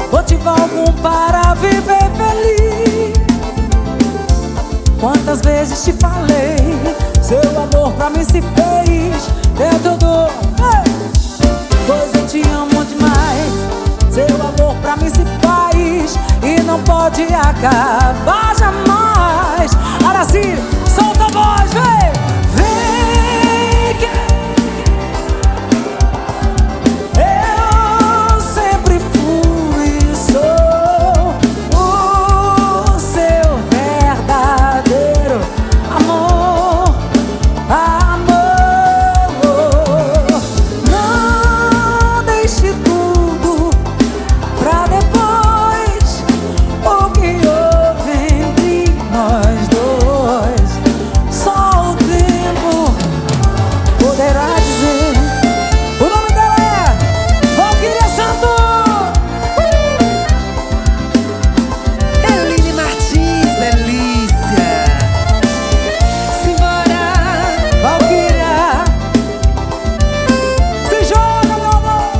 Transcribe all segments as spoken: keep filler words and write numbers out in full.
motivo algum para viver feliz. Quantas vezes te falei, seu amor pra mim se fez dentro do... Hey! Pois eu te amo demais, seu amor pra mim se faz e não pode acabar jamais. Araci, solta a voz, vem! Vem que eu sempre fui e sou o seu verdadeiro amor, amor. Não deixe tudo pra depois, o que houve entre nós dois, só o tempo poderá dizer. O nome dela é Valquíria Santos. Eline Martins, delícia. Simbora, Valquíria, se joga, meu amor.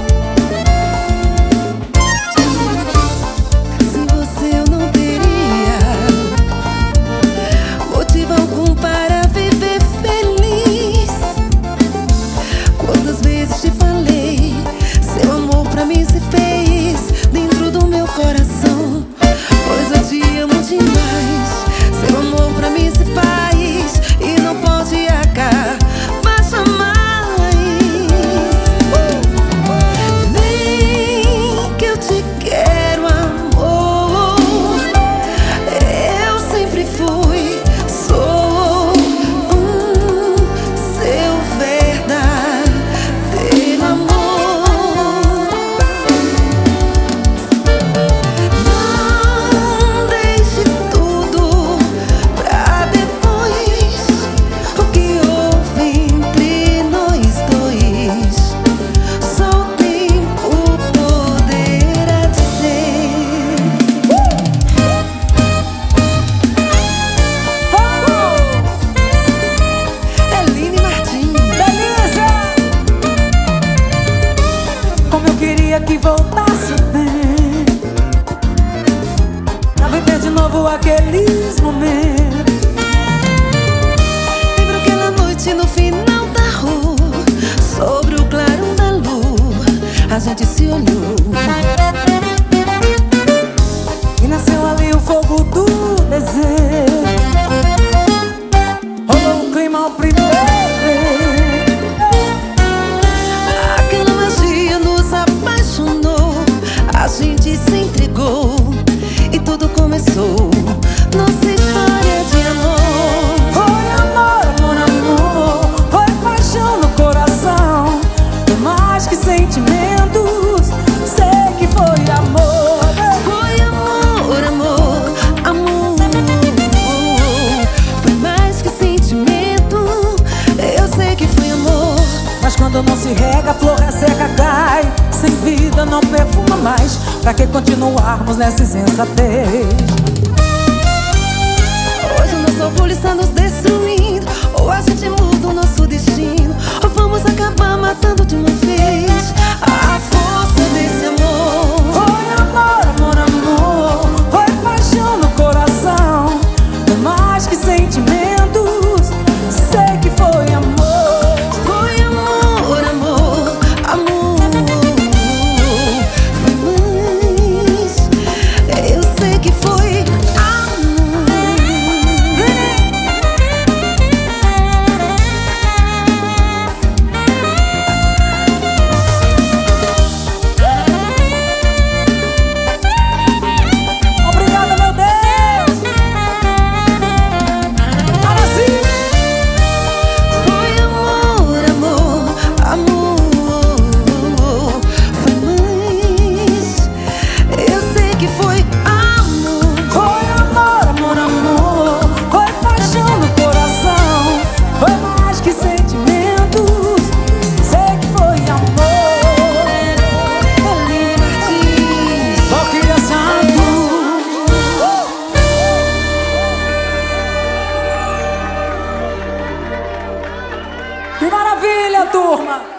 sem você eu não teria motivo algum para viver feliz. Quantas vezes te falei, seu amor pra mim se fez dentro do meu coração. Pois eu te amo demais, seu amor pra mim se faz e não pode acabar jamais. Vem que eu te quero, amor. Eu sempre fui, sou um seu verdadeiro amor. Não deixe tudo pra depois, o que houve entre nós dois, só o tempo poderá dizer. Eline Martins, Delícia! Como eu queria que voltasse o tempo pra viver de novo aqueles momentos. lembro aquela noite no final da rua, sobre o clarão da lua, a gente se olhou. E nasceu ali o fogo do desejo. Rolou um clima ao primeiro beijo. Aquela magia nos apaixonou, a gente se entregou e tudo começou. Nossa história de amor. Foi amor, amor, amor. Foi paixão no coração. Foi mais que sentimentos. Sei que foi amor. Foi amor, amor, amor. Foi mais que sentimento, eu sei que foi amor. Mas quando não se rega, a flor resseca, cai. Sem vida não perfuma mais. Pra que continuarmos nessa insensatez? Hoje o nosso orgulho está nos destruindo. Ou a gente muda o nosso destino, ou vamos acabar matando de uma vez a força desse amor. Foi amor, amor, amor. Foi paixão no coração. Foi mais que sentimentos. Sei que foi amor. Foi amor, amor, amor. Foi mais, eu sei que foi amor. Obrigada, meu Deus. Araci. Foi amor, amor, amor. Foi mais, eu sei que foi amor. Foi amor, amor, amor. Foi paixão no coração. Foi mais que sentimentos. Sei que foi amor. Eline Martins. Valquíria Santos. Que maravilha, turma!